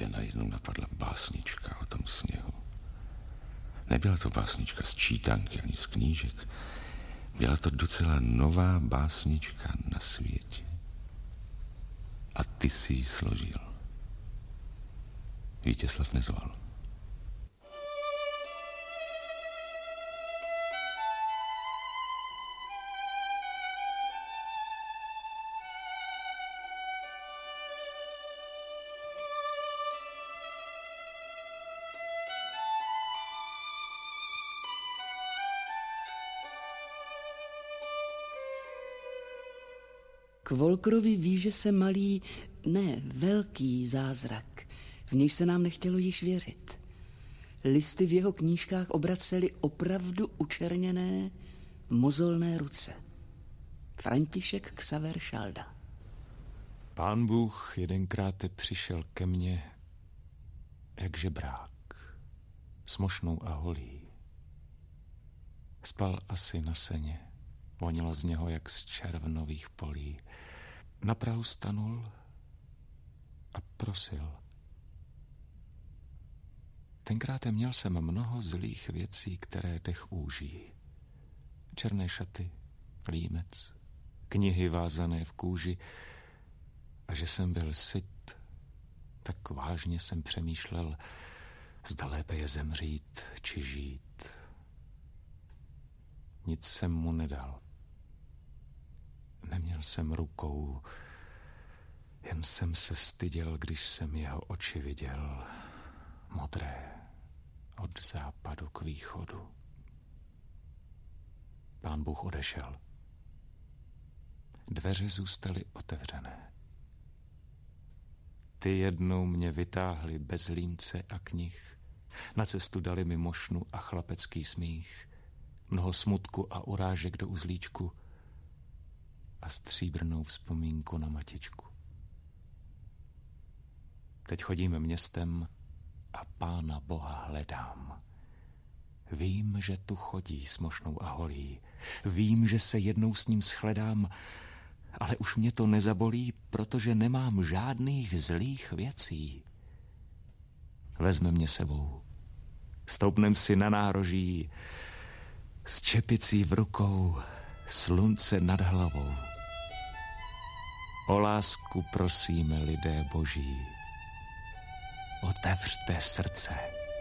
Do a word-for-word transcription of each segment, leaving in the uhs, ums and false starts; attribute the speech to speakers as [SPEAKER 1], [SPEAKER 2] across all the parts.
[SPEAKER 1] Tebe najednou napadla básnička o tom sněhu. Nebyla to básnička z čítanky ani z knížek. Byla to docela nová básnička na světě. A ty si ji složil. Vítězslav Nezval.
[SPEAKER 2] K Volkerovi výže se malý, ne, velký zázrak. V něj se nám nechtělo již věřit. Listy v jeho knížkách obracely opravdu učerněné, mozolné ruce. František Xaver Šalda.
[SPEAKER 3] Pán Bůh jedenkrát přišel ke mně jak žebrák, s mošnou a holí. Spal asi na seně, vonilo z něho jak z červnových polí. Na prahu stanul a prosil. Tenkrát měl jsem mnoho zlých věcí, které dech úží. Černé šaty, límec, knihy vázané v kůži, a že jsem byl syt, tak vážně jsem přemýšlel, zda lépe je zemřít či žít. Nic jsem mu nedal. Neměl jsem rukou, jen jsem se styděl, když jsem jeho oči viděl, modré, od západu k východu. Pán Bůh odešel. Dveře zůstaly otevřené. Ty jednou mě vytáhli bez límce a knih. Na cestu dali mi mošnu a chlapecký smích, mnoho smutku a urážek do uzlíčku a stříbrnou vzpomínku na matičku. Teď chodím městem a Pána Boha hledám. Vím, že tu chodí s mošnou a holí. Vím, že se jednou s ním shledám, ale už mě to nezabolí, protože nemám žádných zlých věcí. Vezme mě sebou. Stoupnem si na nároží, s čepicí v rukou, slunce nad hlavou. O lásku prosíme, lidé boží, otevřte srdce.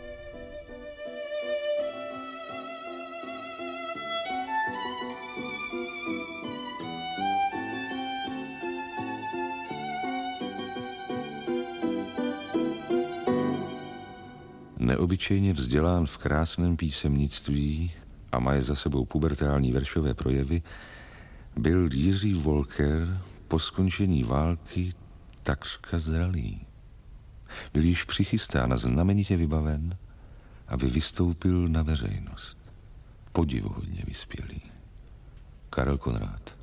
[SPEAKER 1] Neobyčejně vzdělán v krásném písemnictví a má za sebou pubertální veršové projevy, byl Jiří Volker po skončení války takřka zralý. Byl již přichystán a znamenitě vybaven, aby vystoupil na veřejnost. Podivuhodně vyspělý. Karel Konrád.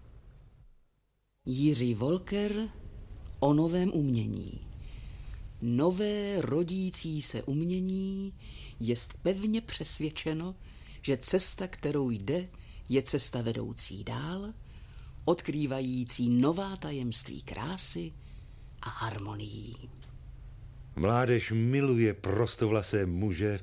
[SPEAKER 2] Jiří Volker o novém umění. Nové rodící se umění jest pevně přesvědčeno, že cesta, kterou jde, je cesta vedoucí dál, odkrývající nová tajemství krásy a harmonií.
[SPEAKER 4] Mládež miluje prostovlasé muže,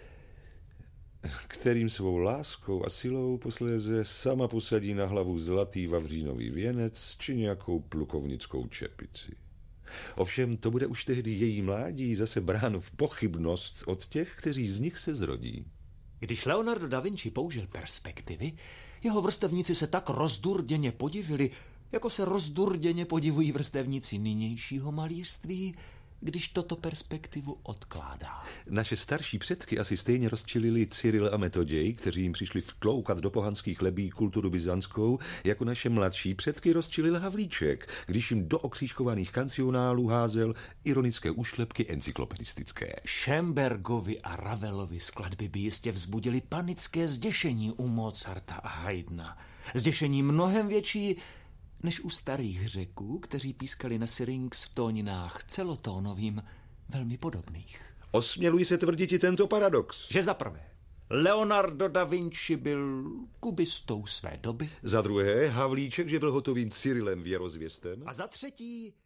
[SPEAKER 4] kterým svou láskou a silou posléze sama posadí na hlavu zlatý vavřínový věnec či nějakou plukovnickou čepici. Ovšem to bude už tehdy její mládí zase bráno v pochybnost od těch, kteří z nich se zrodí.
[SPEAKER 3] Když Leonardo da Vinci použil perspektivy, jeho vrstevníci se tak rozdurděně podivili, jako se rozdurděně podivují vrstevníci nynějšího malířství, když toto perspektivu odkládá.
[SPEAKER 4] Naše starší předky asi stejně rozčilili Cyril a Metoděj, kteří jim přišli vtloukat do pohanských lebí kulturu byzantskou, jako naše mladší předky rozčilil Havlíček, když jim do okřížkovaných kancionálů házel ironické úšlepky encyklopedistické.
[SPEAKER 3] Schönbergovi a Ravelovi skladby by jistě vzbudili panické zděšení u Mozarta a Haydna. Zděšení mnohem větší než u starých Řeků, kteří pískali na syrinx v tóninách celotónovým velmi podobných.
[SPEAKER 4] Osměluji se tvrdit i tento paradox.
[SPEAKER 3] Že za prvé, Leonardo da Vinci byl kubistou své doby.
[SPEAKER 4] Za druhé, Havlíček, že byl hotovým Cyrilem věrozvěstem.
[SPEAKER 3] A za třetí,